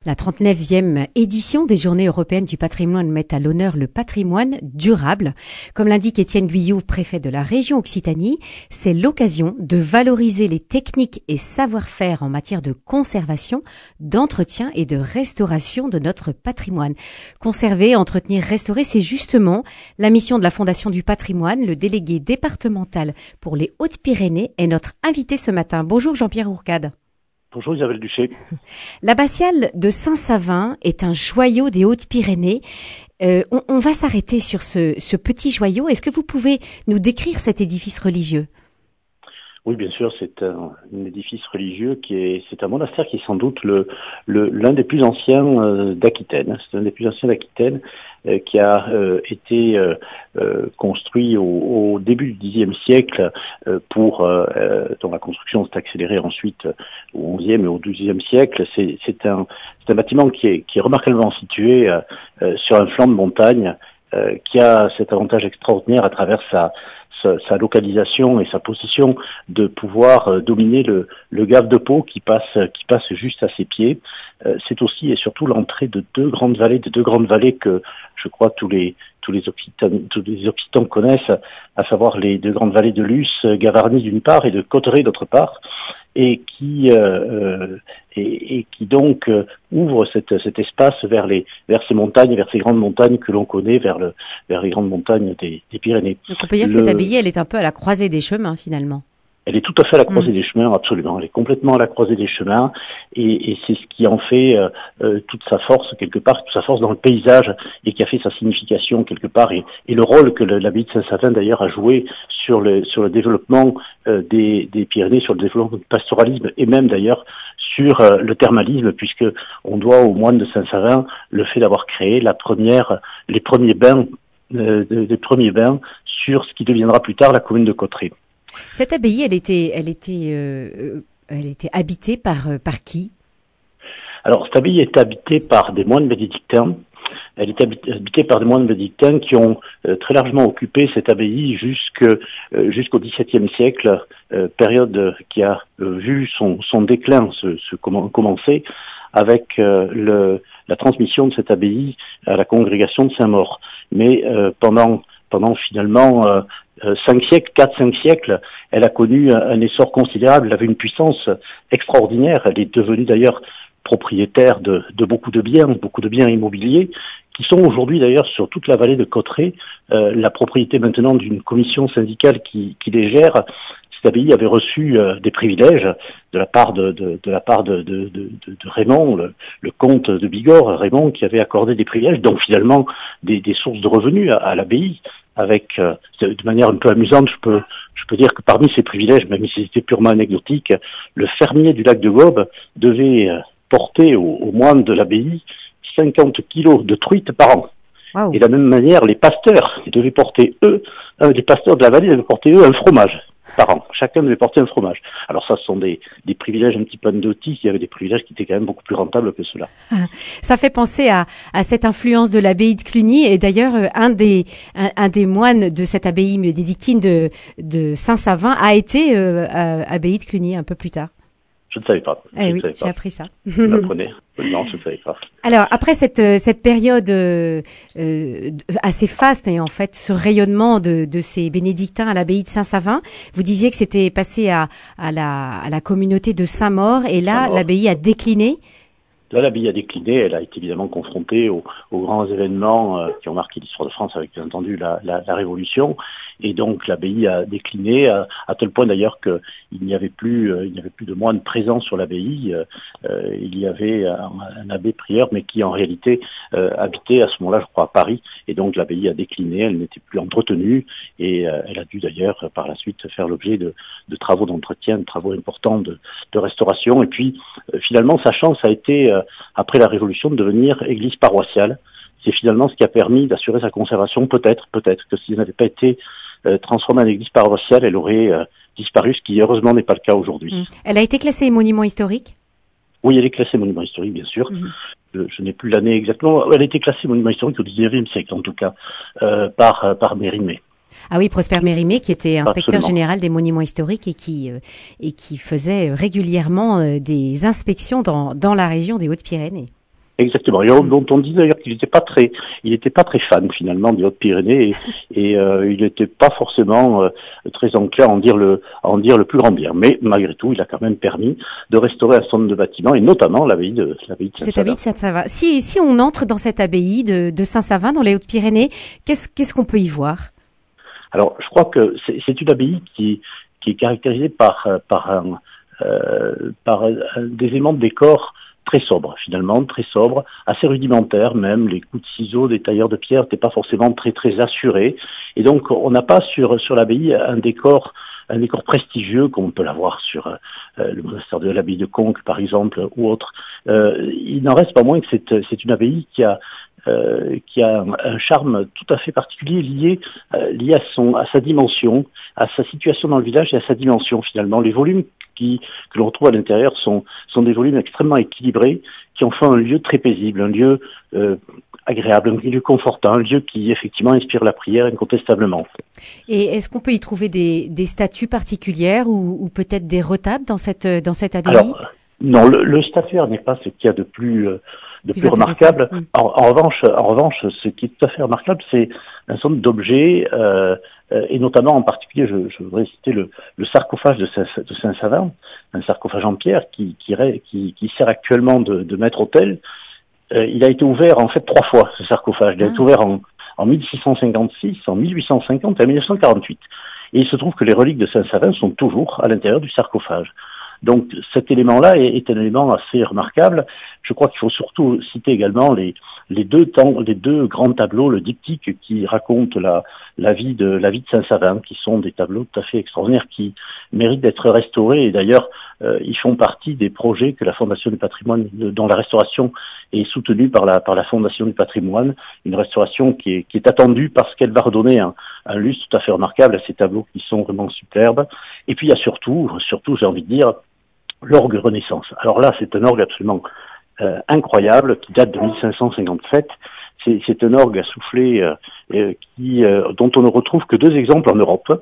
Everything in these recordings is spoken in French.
La 39e édition des Journées européennes du patrimoine met à l'honneur le patrimoine durable. Comme l'indique Étienne Guyot, préfet de la région Occitanie, c'est l'occasion de valoriser les techniques et savoir-faire en matière de conservation, d'entretien et de restauration de notre patrimoine. Conserver, entretenir, restaurer, c'est justement la mission de la Fondation du patrimoine. Le délégué départemental pour les Hautes-Pyrénées est notre invité ce matin. Bonjour Jean-Pierre Ourcade. Bonjour Isabelle Duché. L'abbatiale de Saint-Savin est un joyau des Hautes-Pyrénées. On va s'arrêter sur ce petit joyau. Est-ce que vous pouvez nous décrire cet édifice religieux ? Oui, bien sûr, c'est un édifice religieux c'est un monastère qui est sans doute l'un des plus anciens d'Aquitaine. C'est un des plus anciens d'Aquitaine qui a été construit au début du Xe siècle dont la construction s'est accélérée ensuite au XIe et au XIIe siècle. C'est un bâtiment qui est remarquablement situé sur un flanc de montagne qui a cet avantage extraordinaire à travers sa localisation et sa position de pouvoir dominer le gave de Pau qui passe juste à ses pieds. C'est aussi et surtout l'entrée de deux grandes vallées que je crois tous les Occitans connaissent, à savoir les deux grandes vallées de Luce, Gavarnie d'une part et de Cauterets d'autre part, et qui donc ouvre cet espace vers ces montagnes, vers ces grandes montagnes que l'on connaît, vers les grandes montagnes des Pyrénées. Donc on peut dire que cette abbaye, elle est un peu à la croisée des chemins finalement. Elle est tout à fait à la croisée des chemins, absolument. Elle est complètement à la croisée des chemins, et c'est ce qui en fait toute sa force quelque part, toute sa force dans le paysage, et qui a fait sa signification quelque part, et le rôle que l'abbaye de Saint-Savin d'ailleurs a joué sur le développement des Pyrénées, sur le développement du pastoralisme, et même d'ailleurs sur le thermalisme, puisque on doit aux moines de Saint-Savin le fait d'avoir créé les premiers bains sur ce qui deviendra plus tard la commune de Cauterets. Cette abbaye, elle était habitée par qui ? Alors, cette abbaye est habitée par des moines bénédictins. Elle est habitée par des moines bénédictins qui ont très largement occupé cette abbaye jusqu'au XVIIe siècle, période qui a vu son déclin commencer avec la transmission de cette abbaye à la congrégation de Saint-Maur. Mais pendant finalement 4-5 siècles, elle a connu un essor considérable, elle avait une puissance extraordinaire. Elle est devenue d'ailleurs propriétaire de beaucoup de biens immobiliers, qui sont aujourd'hui d'ailleurs sur toute la vallée de Cauterets, la propriété maintenant d'une commission syndicale qui les gère. Cette abbaye avait reçu des privilèges de la part de Raymond, le comte de Bigorre, Raymond, qui avait accordé des privilèges, donc finalement des sources de revenus à l'abbaye. Avec de manière un peu amusante, je peux dire que parmi ces privilèges, même si c'était purement anecdotique, le fermier du lac de Gaume devait porter aux moines de l'abbaye 50 kilos de truites par an. Wow. Et de la même manière, les pasteurs devaient porter les pasteurs de la vallée devaient porter un fromage par an. Chacun devait porter un fromage. Alors ça, ce sont des privilèges un petit peu anecdotiques. Il y avait des privilèges qui étaient quand même beaucoup plus rentables que cela. Ça fait penser à cette influence de l'abbaye de Cluny. Et d'ailleurs, un des moines de cette abbaye bénédictine de Saint-Savin a été abbaye de Cluny un peu plus tard. Je ne savais pas. Oui, j'ai appris ça. Vous m'apprenez. Non, je ne savais pas. Alors, après cette période assez faste et en fait ce rayonnement de ces bénédictins à l'abbaye de Saint-Savin, vous disiez que c'était passé à la communauté de Saint-Maur, et là, l'abbaye a décliné. Là, l'abbaye a décliné, elle a été évidemment confrontée aux grands événements qui ont marqué l'histoire de France, avec bien entendu la Révolution, et donc l'abbaye a décliné à tel point d'ailleurs qu'il n'y avait plus de moines présents sur l'abbaye. Il y avait un abbé prieur, mais qui en réalité habitait à ce moment-là, je crois, à Paris, et donc l'abbaye a décliné, elle n'était plus entretenue, et elle a dû d'ailleurs par la suite faire l'objet de travaux d'entretien, de travaux importants de restauration, et puis finalement sa chance a été après la Révolution de devenir église paroissiale. C'est finalement ce qui a permis d'assurer sa conservation. Peut-être que si elle n'avait pas été transformée en église paroissiale, elle aurait disparu, ce qui heureusement n'est pas le cas aujourd'hui. Elle a été classée monument historique ? Oui, elle est classée monument historique, bien sûr. Je n'ai plus l'année exactement. Elle a été classée monument historique au XIXe siècle, en tout cas, par Mérimée. Ah oui, Prosper Mérimée, qui était inspecteur général des monuments historiques et qui faisait régulièrement des inspections dans la région des Hautes-Pyrénées. Exactement. Et dont on dit d'ailleurs qu'il il était pas très fan finalement des Hautes-Pyrénées et il n'était pas forcément très enclin à en dire le plus grand bien. Mais malgré tout, il a quand même permis de restaurer un certain nombre de bâtiments et notamment l'abbaye de Saint-Savin. Cette abbaye de Saint-Savin. Si on entre dans cette abbaye de Saint-Savin dans les Hautes-Pyrénées, qu'est-ce qu'on peut y voir? Alors, je crois que c'est une abbaye qui est caractérisée par des éléments de décor très sobre, finalement, très sobre, assez rudimentaire même. Les coups de ciseaux des tailleurs de pierre n'étaient pas forcément très assurés. Et donc, on n'a pas sur l'abbaye un décor prestigieux comme on peut l'avoir sur le monastère de l'abbaye de Conques, par exemple, ou autre. Il n'en reste pas moins que c'est une abbaye qui a un charme tout à fait particulier lié à sa dimension, à sa situation dans le village et à sa dimension finalement. Les volumes que l'on retrouve à l'intérieur sont des volumes extrêmement équilibrés qui en font un lieu très paisible, un lieu agréable, un lieu confortant, un lieu qui effectivement inspire la prière incontestablement. Et est-ce qu'on peut y trouver des statues particulières ou peut-être des retables dans cette abbaye? Alors, non, le statuaire n'est pas ce qu'il y a de plus remarquable. En revanche, ce qui est tout à fait remarquable, c'est un certain nombre d'objets, et notamment en particulier, je voudrais citer le sarcophage de Saint-Savin, un sarcophage en pierre qui sert actuellement de maître-autel. Il a été ouvert en fait 3 fois, ce sarcophage. Il a été ouvert en 1656, en 1850 et en 1948. Et il se trouve que les reliques de Saint-Savin sont toujours à l'intérieur du sarcophage. Donc cet élément-là est un élément assez remarquable. Je crois qu'il faut surtout citer également les deux grands tableaux, le diptyque qui raconte la vie de Saint-Savin, qui sont des tableaux tout à fait extraordinaires qui méritent d'être restaurés. Et d'ailleurs, ils font partie des projets que la Fondation du Patrimoine, dont la restauration est soutenue par la Fondation du Patrimoine, une restauration qui est attendue parce qu'elle va redonner un lustre tout à fait remarquable à ces tableaux qui sont vraiment superbes. Et puis il y a surtout, j'ai envie de dire, l'orgue Renaissance. Alors là, c'est un orgue absolument incroyable qui date de 1557. C'est un orgue à souffler dont on ne retrouve que deux exemples en Europe,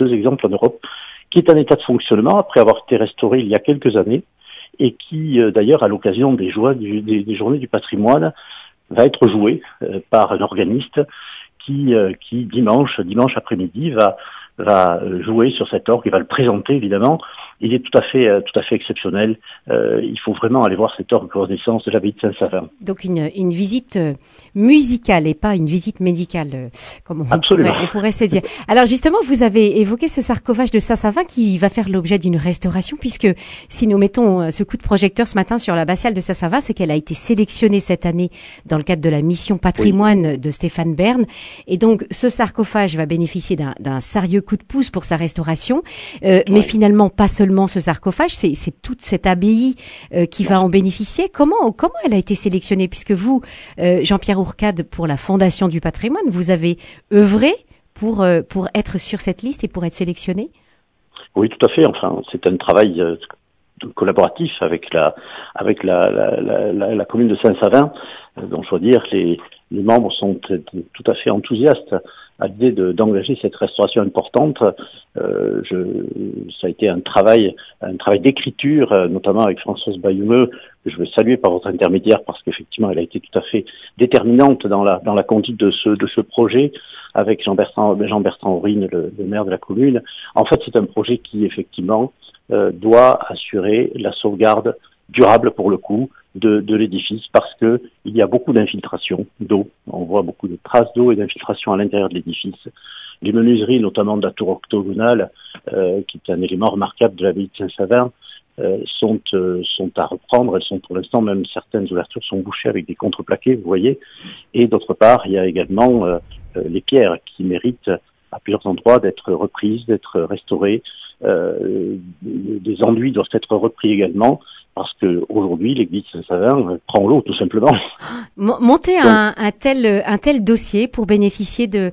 qui est en état de fonctionnement après avoir été restauré il y a quelques années et qui, d'ailleurs, à l'occasion des journées du patrimoine, va être joué par un organiste qui dimanche après-midi va jouer sur cet orgue et va le présenter évidemment. Il est tout à fait exceptionnel. Il faut vraiment aller voir cet orgue Renaissance de l'abbaye de Saint-Savin. Donc une visite musicale et pas une visite médicale, comme on pourrait se dire. Alors justement, vous avez évoqué ce sarcophage de Saint-Savin qui va faire l'objet d'une restauration, puisque si nous mettons ce coup de projecteur ce matin sur l'abbatiale de Saint-Savin, c'est qu'elle a été sélectionnée cette année dans le cadre de la mission patrimoine de Stéphane Bern. Et donc ce sarcophage va bénéficier d'un sérieux coup de pouce pour sa restauration, mais finalement pas seulement ce sarcophage, c'est toute cette abbaye qui va en bénéficier. Comment elle a été sélectionnée, puisque vous, Jean-Pierre Ourcade, pour la Fondation du Patrimoine, vous avez œuvré pour être sur cette liste et pour être sélectionné? Oui, tout à fait. Enfin, c'est un travail collaboratif avec la commune de Saint-Savin. Donc, je dois dire que les membres sont tout à fait enthousiastes à l'idée d'engager cette restauration importante. Ça a été un travail d'écriture, notamment avec Françoise Bayoumeux, que je veux saluer par votre intermédiaire parce qu'effectivement elle a été tout à fait déterminante dans la conduite de ce projet, avec Jean-Bertrand Aurine, le maire de la commune. En fait, c'est un projet qui effectivement doit assurer la sauvegarde durable pour le coup de l'édifice, parce que il y a beaucoup d'infiltration d'eau. On voit beaucoup de traces d'eau et d'infiltration à l'intérieur de l'édifice. Les menuiseries, notamment de la tour octogonale, qui est un élément remarquable de l'abbaye de Saint-Savin, sont à reprendre. Elles sont pour l'instant, même certaines ouvertures sont bouchées avec des contreplaqués, vous voyez. Et d'autre part, il y a également les pierres qui méritent à plusieurs endroits d'être reprises, d'être restaurées. Des enduits doivent être repris également, parce que aujourd'hui l'église Saint-Savin prend l'eau tout simplement. Monter un tel dossier pour bénéficier de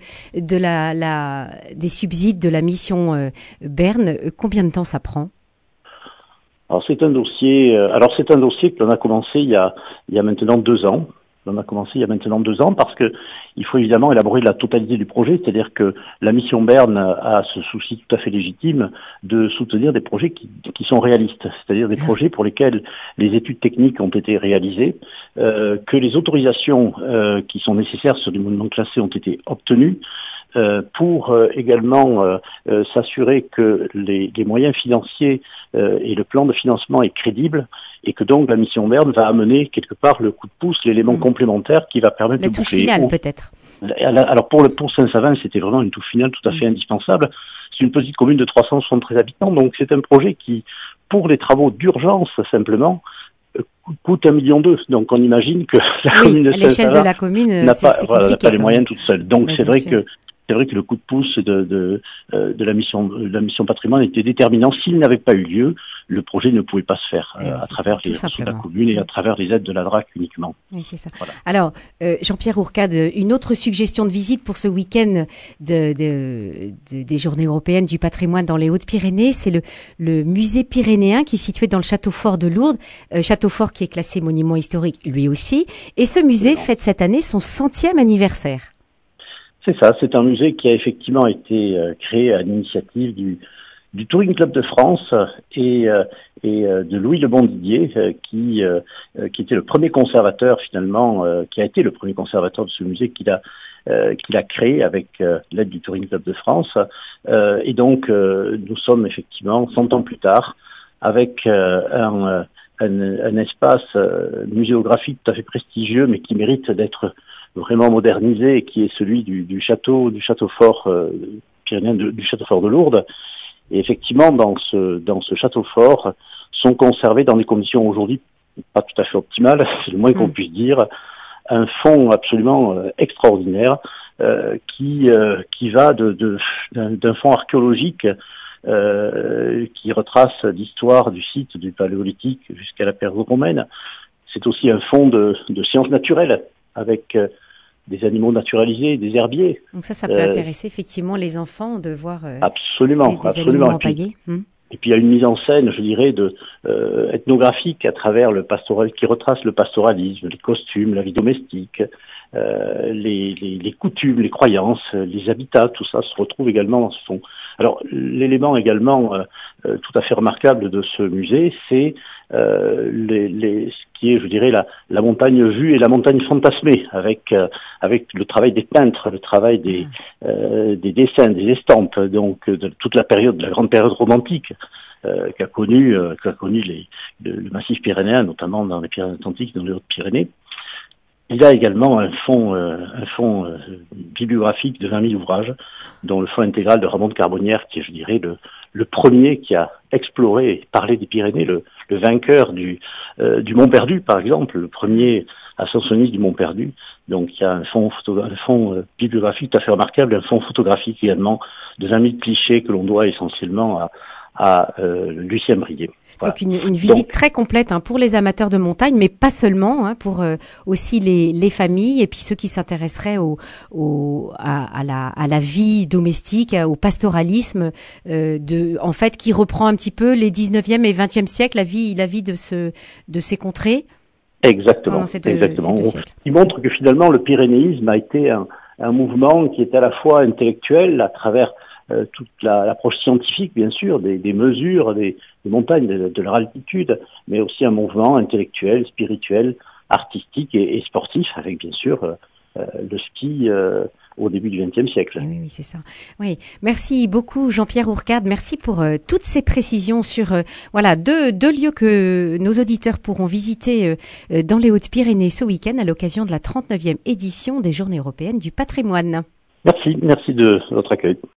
des subsides de la mission Bern, combien de temps ça prend? Alors c'est un dossier que l'on a commencé il y a maintenant 2 ans. On a commencé il y a maintenant 2 ans parce que il faut évidemment élaborer la totalité du projet, c'est-à-dire que la mission Bern a ce souci tout à fait légitime de soutenir des projets qui sont réalistes, c'est-à-dire des projets pour lesquels les études techniques ont été réalisées, que les autorisations qui sont nécessaires sur les monuments classés ont été obtenues, pour également s'assurer que les moyens financiers et le plan de financement est crédible et que donc la mission Bern va amener quelque part le coup de pouce, l'élément complémentaire qui va permettre de boucler. La touche finale peut-être. Alors pour Saint-Savin, c'était vraiment une touche finale tout à fait indispensable. C'est une petite commune de 373 habitants, donc c'est un projet qui, pour les travaux d'urgence simplement, coûte 1,2 million. Donc on imagine que la commune de l'échelle de la commune n'a pas les moyens toute seule. Donc c'est vrai que le coup de pouce de la mission patrimoine était déterminant. S'il n'avait pas eu lieu, le projet ne pouvait pas se faire à travers les ressources de la commune et à travers les aides de la DRAC uniquement. Oui, c'est ça. Voilà. Alors, Jean-Pierre Hourcade, une autre suggestion de visite pour ce week-end des Journées européennes du patrimoine dans les Hautes-Pyrénées, c'est le musée pyrénéen qui est situé dans le château fort de Lourdes, château fort qui est classé monument historique lui aussi. Et ce musée fête cette année son 100e anniversaire. C'est ça, c'est un musée qui a effectivement été créé à l'initiative du Touring Club de France et de Louis Le Bon Didier, qui était le premier conservateur finalement, qui a été le premier conservateur de ce musée qu'il a créé avec l'aide du Touring Club de France. Et donc nous sommes effectivement 100 ans plus tard avec un espace muséographique tout à fait prestigieux, mais qui mérite d'être vraiment modernisé, et qui est celui du château fort pyrénéen du château fort de Lourdes. Et effectivement, dans ce château fort, sont conservés dans des conditions aujourd'hui pas tout à fait optimales, c'est le moins qu'on puisse dire, un fonds absolument extraordinaire qui va d'un fonds archéologique qui retrace l'histoire du site du Paléolithique jusqu'à la période romaine. C'est aussi un fonds de sciences naturelles avec des animaux naturalisés, des herbiers. Donc ça peut intéresser effectivement les enfants de voir absolument. Animaux empaillés. Et puis il y a une mise en scène, je dirais, ethnographique à travers le pastoral, qui retrace le pastoralisme, les costumes, la vie domestique, les coutumes, les croyances, les habitats, tout ça se retrouve également dans ce fonds. Alors l'élément également tout à fait remarquable de ce musée, c'est ce qui est, je dirais, la montagne vue et la montagne fantasmée, avec le travail des peintres, le travail des dessins, des estampes, donc de toute la grande période romantique qu'a connu le massif pyrénéen, notamment dans les Pyrénées-Atlantiques, dans les Hautes-Pyrénées. Il y a également un fonds bibliographique de 20 000 ouvrages, dont le fonds intégral de Ramon de Carbonnière, qui est, je dirais, le premier qui a exploré et parlé des Pyrénées, le vainqueur du Mont Perdu, par exemple, le premier ascensionniste du Mont Perdu. Donc il y a un fonds bibliographique tout à fait remarquable, un fonds photographique également de 20 000 clichés que l'on doit essentiellement à Lucien Brier. Voilà. Donc une visite très complète pour les amateurs de montagne, mais pas seulement, pour aussi les familles et puis ceux qui s'intéresseraient à la vie domestique, au pastoralisme, en fait, qui reprend un petit peu les 19e et 20e siècles, la vie de ces contrées. Exactement. Il montre que finalement le pyrénéisme a été un mouvement qui est à la fois intellectuel à travers toute l'approche scientifique, bien sûr, des mesures des montagnes, de leur altitude, mais aussi un mouvement intellectuel, spirituel, artistique et sportif, avec bien sûr le ski au début du XXe siècle. Oui, c'est ça. Oui, merci beaucoup Jean-Pierre Hourcade. Merci pour toutes ces précisions sur deux lieux que nos auditeurs pourront visiter dans les Hautes-Pyrénées ce week-end à l'occasion de la 39e édition des Journées européennes du patrimoine. Merci de votre accueil.